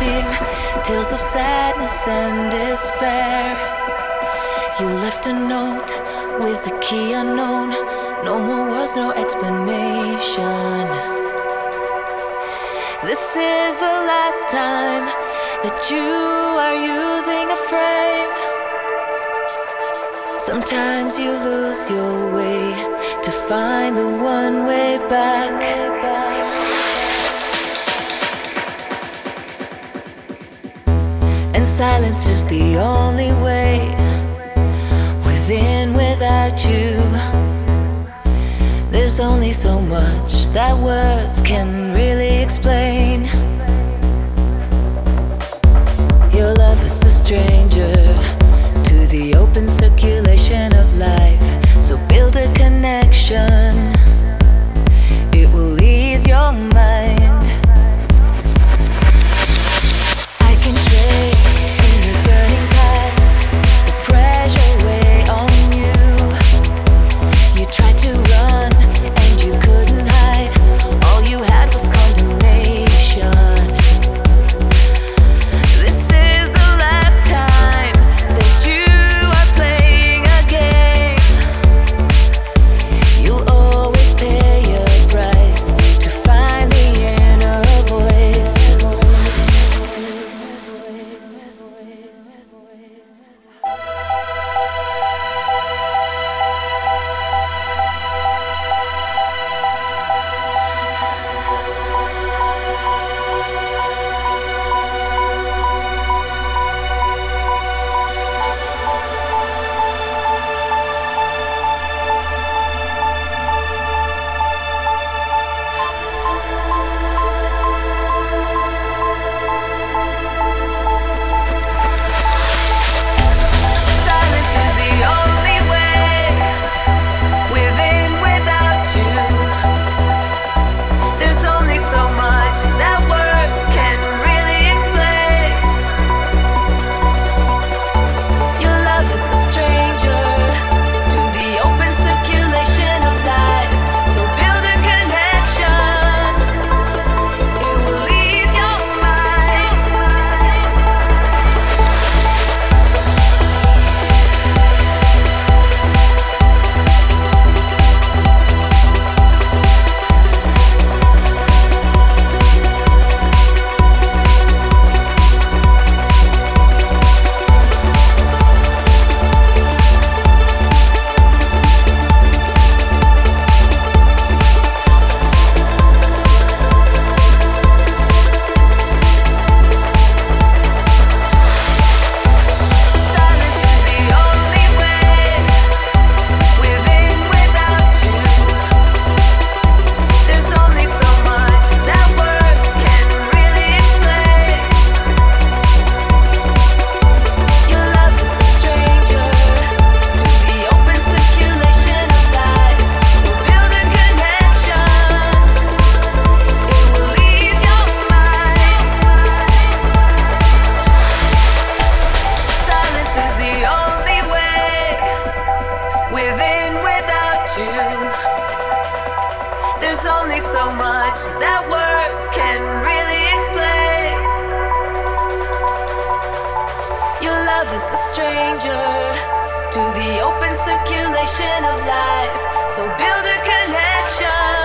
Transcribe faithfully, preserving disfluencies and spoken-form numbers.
fear, tales of sadness and despair. You left a note with a key unknown. No more words, no explanation. This is the last time that you are using a frame. Sometimes you lose your way to find the one way back. And silence is the only way. Within, without you, there's only so much that words can really explain. Your love is a stranger to the open circulation of life. So build a connection, it will ease your mind. I can trace in the burning past the pressure weight on you. You tried to run and you couldn't hide. All you had was condemnation. This is the last time that you are playing a game. You'll always pay a price to find the inner voice. Silence is the only way. Within, without you, there's only so much that words can really explain. Your love is a stranger to the open circulation of life. So build a connection, it will ease your mind. Silence is the only way. Within, without you, there's only so much that words can really explain. Your love is a stranger to the open circulation of life. So build a connection, it will ease your mind. Silence is the only way. Within, without you, there's only so much that words can really explain. Your love is a stranger to the open circulation of life. So build a connection,